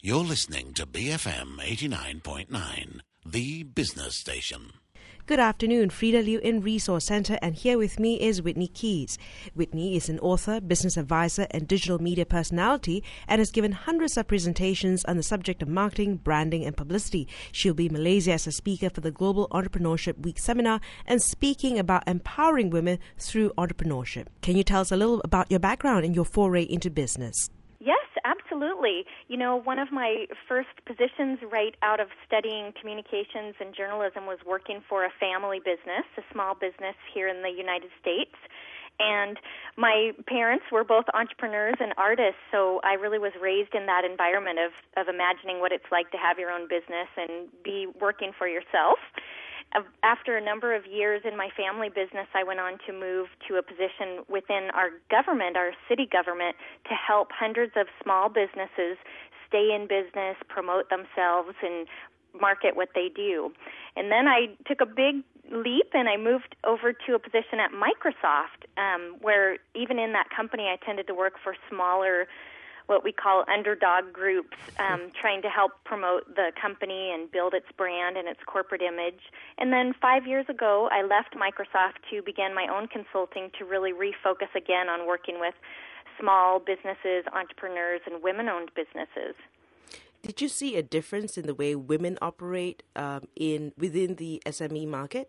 You're listening to BFM 89.9, the business station. Good afternoon, Frida Liu in Resource Center, and here with me is Whitney Keys. Whitney is an author, business advisor, and digital media personality, and has given hundreds of presentations on the subject of marketing, branding, and publicity. She'll be in Malaysia as a speaker for the Global Entrepreneurship Week seminar and speaking about empowering women through entrepreneurship. Can you tell us a little about your background and your foray into business? Yes, absolutely. You know, one of my first positions right out of studying communications and journalism was working for a family business, a small business here in the United States. And my parents were both entrepreneurs and artists, so I really was raised in that environment of imagining what it's like to have your own business and be working for yourself. After a number of years in my family business, I went on to move to a position within our government, our city government, to help hundreds of small businesses stay in business, promote themselves, and market what they do. And then I took a big leap and I moved over to a position at Microsoft, where even in that company I tended to work for smaller, what we call underdog groups, trying to help promote the company and build its brand and its corporate image. And then 5 years ago, I left Microsoft to begin my own consulting to really refocus again on working with small businesses, entrepreneurs, and women-owned businesses. Did you see a difference in the way women operate within the SME market?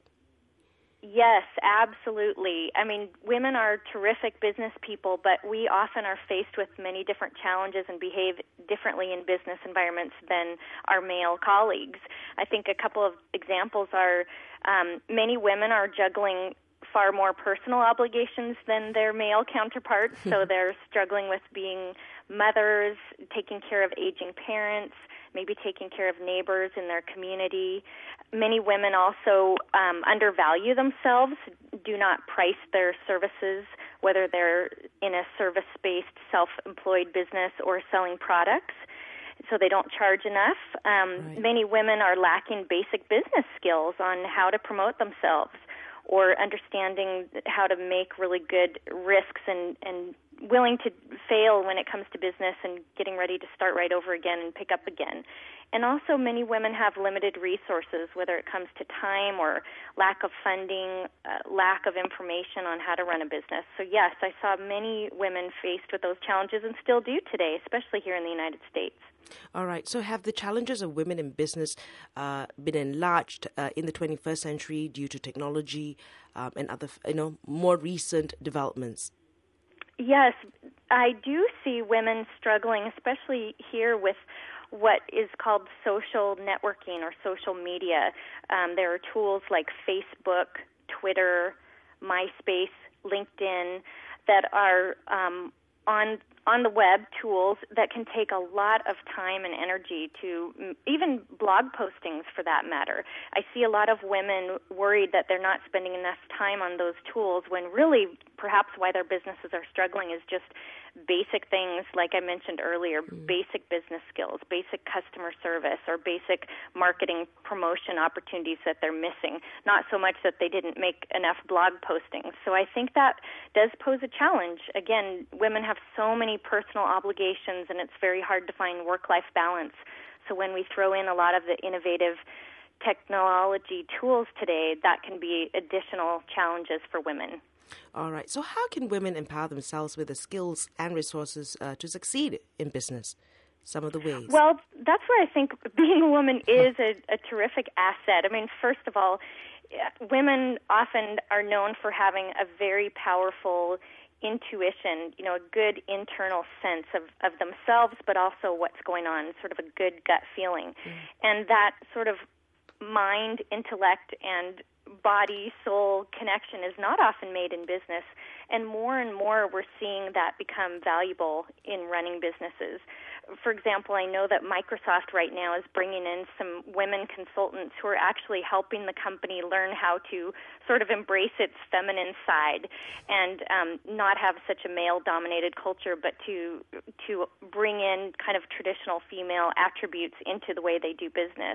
Yes, absolutely. I mean, women are terrific business people, but we often are faced with many different challenges and behave differently in business environments than our male colleagues. I think a couple of examples are many women are juggling far more personal obligations than their male counterparts, so they're struggling with being mothers, taking care of aging parents, maybe taking care of neighbors in their community. Many women also undervalue themselves, do not price their services, whether they're in a service-based, self-employed business or selling products, so they don't charge enough. Right. Many women are lacking basic business skills on how to promote themselves or understanding how to make really good risks and willing to fail when it comes to business and getting ready to start right over again and pick up again. And also many women have limited resources, whether it comes to time or lack of funding, lack of information on how to run a business. So yes, I saw many women faced with those challenges and still do today, especially here in the United States. All right. So have the challenges of women in business been enlarged in the 21st century due to technology and other, more recent developments? Yes, I do see women struggling, especially here with what is called social networking or social media. There are tools like Facebook, Twitter, MySpace, LinkedIn that are on the web tools that can take a lot of time and energy to even blog postings for that matter. I see a lot of women worried that they're not spending enough time on those tools when really perhaps why their businesses are struggling is just basic things, like I mentioned earlier, basic business skills, basic customer service, or basic marketing promotion opportunities that they're missing, not so much that they didn't make enough blog postings. So I think that does pose a challenge. Again, women have so many personal obligations, and it's very hard to find work-life balance. So when we throw in a lot of the innovative technology tools today, that can be additional challenges for women. All right. So how can women empower themselves with the skills and resources to succeed in business? Some of the ways. Well, that's where I think being a woman is a terrific asset. I mean, first of all, women often are known for having a very powerful intuition, a good internal sense of themselves, but also what's going on, sort of a good gut feeling. And that sort of mind, intellect, and body, soul connection is not often made in business, and more we're seeing that become valuable in running businesses. For example, I know that Microsoft right now is bringing in some women consultants who are actually helping the company learn how to sort of embrace its feminine side and not have such a male-dominated culture, but to bring in kind of traditional female attributes into the way they do business.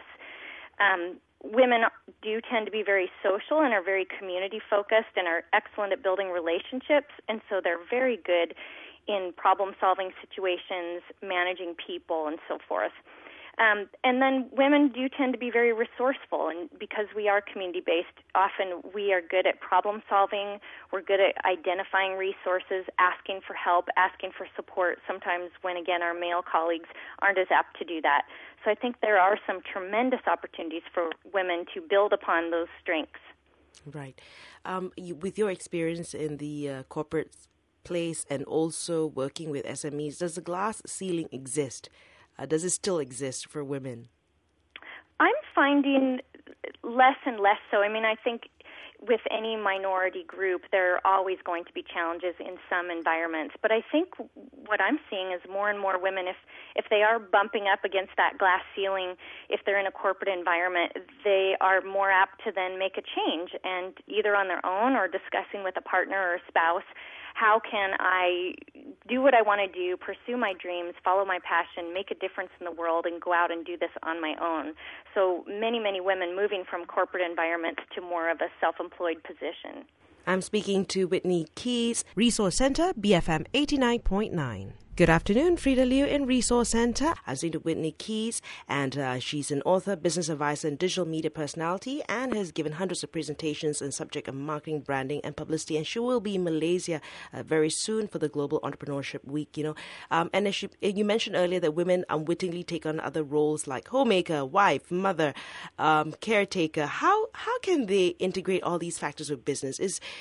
Women do tend to be very social and are very community-focused and are excellent at building relationships, and so they're very good in problem-solving situations, managing people, and so forth. And then women do tend to be very resourceful, and because we are community-based, often we are good at problem-solving, we're good at identifying resources, asking for help, asking for support, sometimes when, again, our male colleagues aren't as apt to do that. So I think there are some tremendous opportunities for women to build upon those strengths. Right. With your experience in the corporate place and also working with SMEs, does the glass ceiling exist? Does it still exist for women? I'm finding less and less so. I mean, I think with any minority group, there are always going to be challenges in some environments. But I think what I'm seeing is more and more women, if they are bumping up against that glass ceiling, if they're in a corporate environment, they are more apt to then make a change, and either on their own or discussing with a partner or a spouse, how can I do what I want to do, pursue my dreams, follow my passion, make a difference in the world, and go out and do this on my own? So many, many women moving from corporate environments to more of a self-employed position. I'm speaking to Whitney Keys, Resource Center, BFM 89.9. Good afternoon, Frida Liu in Resource Center. I'm speaking to Whitney Keys, and she's an author, business advisor, and digital media personality, and has given hundreds of presentations on the subject of marketing, branding, and publicity. And she will be in Malaysia very soon for the Global Entrepreneurship Week. And as you mentioned earlier that women unwittingly take on other roles like homemaker, wife, mother, caretaker. How can they integrate all these factors with business?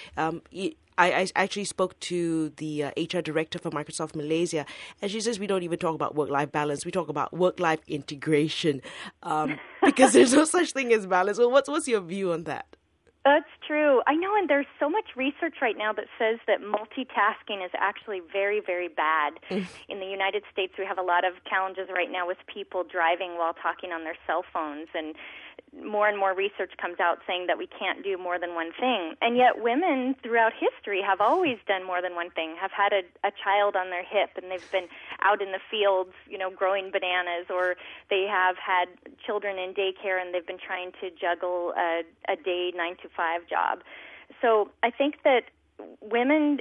I actually spoke to the HR director for Microsoft Malaysia, and she says we don't even talk about work-life balance. We talk about work-life integration because there's no such thing as balance. Well, what's your view on that? That's true. I know, and there's so much research right now that says that multitasking is actually very, very bad. In the United States, we have a lot of challenges right now with people driving while talking on their cell phones, and more and more research comes out saying that we can't do more than one thing. And yet women throughout history have always done more than one thing, have had a child on their hip, and they've been out in the fields, growing bananas, or they have had children in daycare and they've been trying to juggle a day 9-to-5 job. So I think that women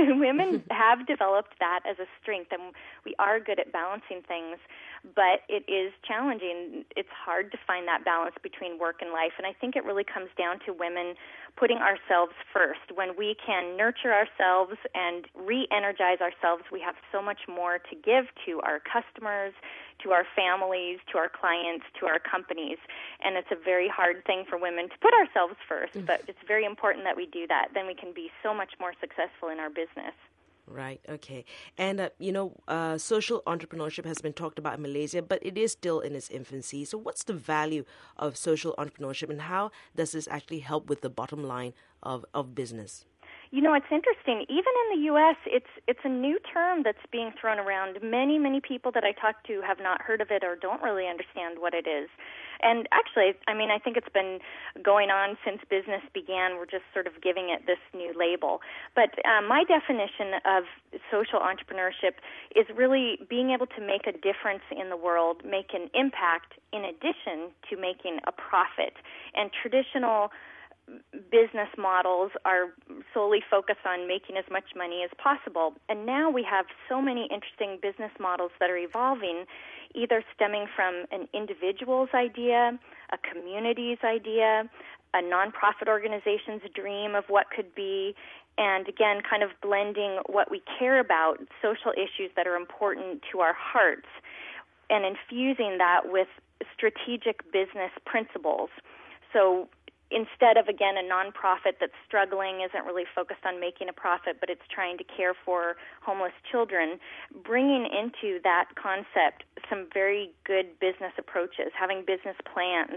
have developed that as a strength, and we are good at balancing things, but it is challenging. It's hard to find that balance between work and life, and I think it really comes down to women putting ourselves first. When we can nurture ourselves and re-energize ourselves, we have so much more to give to our customers, to our families, to our clients, to our companies. And it's a very hard thing for women to put ourselves first, but it's very important that we do that. Then we can be so much more successful in our business. Right, okay. And, social entrepreneurship has been talked about in Malaysia, but it is still in its infancy. So what's the value of social entrepreneurship, and how does this actually help with the bottom line of business? It's interesting. Even in the U.S., it's a new term that's being thrown around. Many people that I talk to have not heard of it or don't really understand what it is. And actually, I think it's been going on since business began. We're just sort of giving it this new label. But my definition of social entrepreneurship is really being able to make a difference in the world, make an impact in addition to making a profit. And traditional business models are solely focused on making as much money as possible. And now we have so many interesting business models that are evolving, either stemming from an individual's idea, a community's idea, a nonprofit organization's dream of what could be, and again, kind of blending what we care about, social issues that are important to our hearts, and infusing that with strategic business principles. So instead of, again, a nonprofit that's struggling, isn't really focused on making a profit, but it's trying to care for homeless children, bringing into that concept some very good business approaches, having business plans,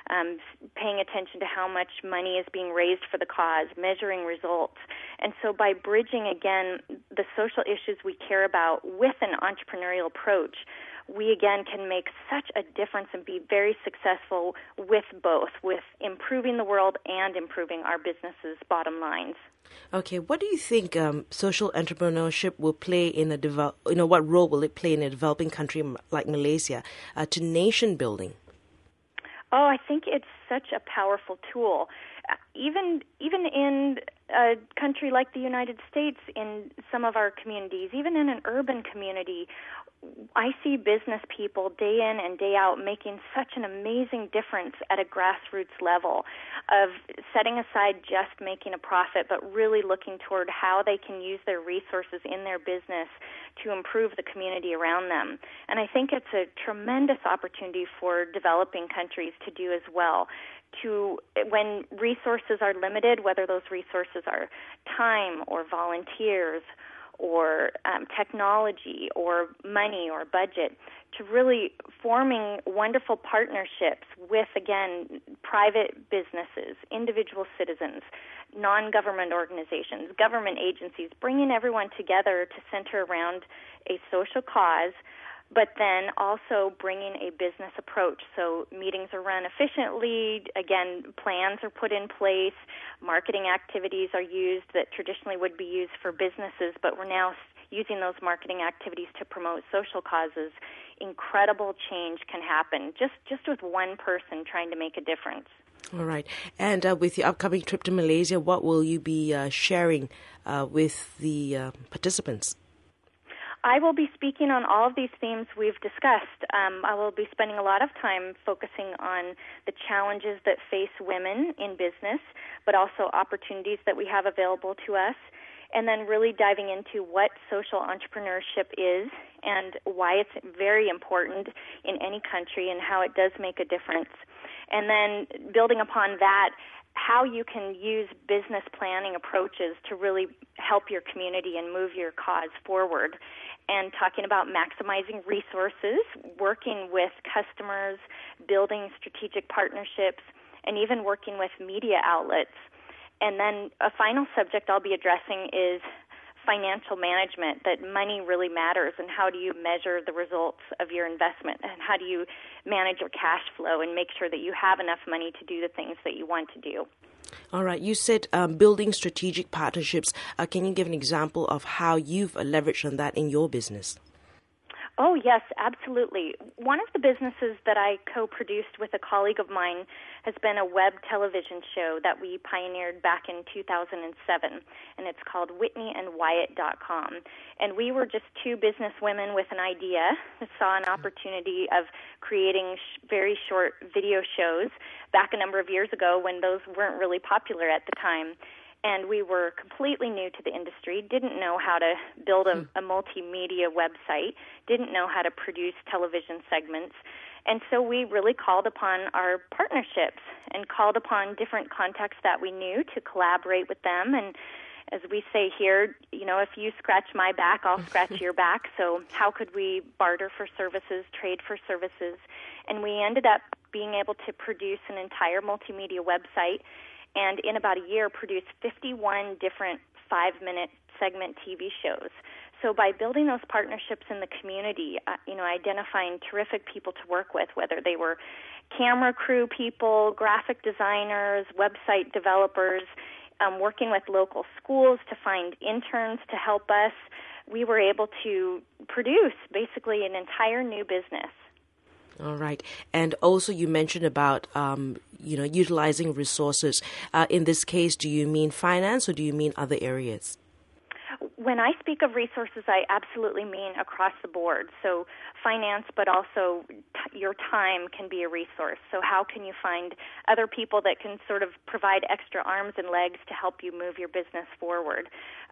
paying attention to how much money is being raised for the cause, measuring results. And so by bridging, again, the social issues we care about with an entrepreneurial approach, we, again, can make such a difference and be very successful with both, with improving the world and improving our business's bottom lines. Okay, what do you think social entrepreneurship will play in what role will it play in a developing country like Malaysia to nation building? Oh, I think it's such a powerful tool. Even in a country like the United States, in some of our communities, even in an urban community, I see business people day in and day out making such an amazing difference at a grassroots level of setting aside just making a profit, but really looking toward how they can use their resources in their business to improve the community around them. And I think it's a tremendous opportunity for developing countries to do as well. When resources are limited, whether those resources are time or volunteers or technology or money or budget, to really forming wonderful partnerships with, again, private businesses, individual citizens, non-government organizations, government agencies, bringing everyone together to center around a social cause, but then also bringing a business approach. So meetings are run efficiently, again, plans are put in place, marketing activities are used that traditionally would be used for businesses, but we're now using those marketing activities to promote social causes. Incredible change can happen just with one person trying to make a difference. All right. And with your upcoming trip to Malaysia, what will you be sharing with the participants? I will be speaking on all of these themes we've discussed. I will be spending a lot of time focusing on the challenges that face women in business, but also opportunities that we have available to us, and then really diving into what social entrepreneurship is and why it's very important in any country and how it does make a difference. And then building upon that, how you can use business planning approaches to really help your community and move your cause forward. And talking about maximizing resources, working with customers, building strategic partnerships, and even working with media outlets. And then a final subject I'll be addressing is financial management, that money really matters, and how do you measure the results of your investment, and how do you manage your cash flow and make sure that you have enough money to do the things that you want to do. All right. You said building strategic partnerships. Can you give an example of how you've leveraged on that in your business? Oh, yes, absolutely. One of the businesses that I co-produced with a colleague of mine has been a web television show that we pioneered back in 2007, and it's called WhitneyandWyatt.com. And we were just two business women with an idea that saw an opportunity of creating very short video shows back a number of years ago when those weren't really popular at the time. And we were completely new to the industry, didn't know how to build a multimedia website, didn't know how to produce television segments. And so we really called upon our partnerships and called upon different contacts that we knew to collaborate with them. And as we say here, you know, if you scratch my back, I'll scratch your back. So how could we barter for services, trade for services? And we ended up being able to produce an entire multimedia website, and in about a year produced 51 different 5-minute segment TV shows. So by building those partnerships in the community, identifying terrific people to work with, whether they were camera crew people, graphic designers, website developers, working with local schools to find interns to help us, we were able to produce basically an entire new business. All right. And also you mentioned about, utilizing resources. In this case, do you mean finance or do you mean other areas? When I speak of resources, I absolutely mean across the board. So finance, but also your time can be a resource. So how can you find other people that can sort of provide extra arms and legs to help you move your business forward?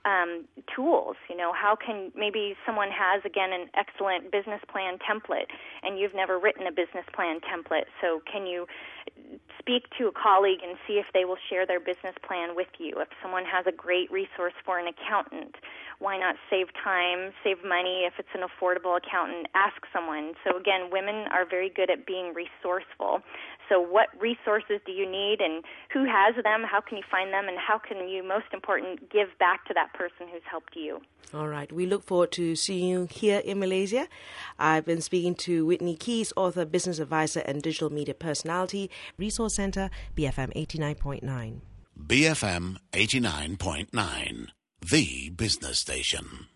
Tools, how can maybe someone has, again, an excellent business plan template and you've never written a business plan template. So can you speak to a colleague and see if they will share their business plan with you? If someone has a great resource for an accountant, why not save time, save money? If it's an affordable accountant, ask someone. So again, women are very good at being resourceful. So what resources do you need and who has them? How can you find them? And how can you, most important, give back to that person who's helped you? All right. We look forward to seeing you here in Malaysia. I've been speaking to Whitney Keys, author, business advisor, and digital media personality. Resource Center, BFM 89.9. BFM 89.9, the business station.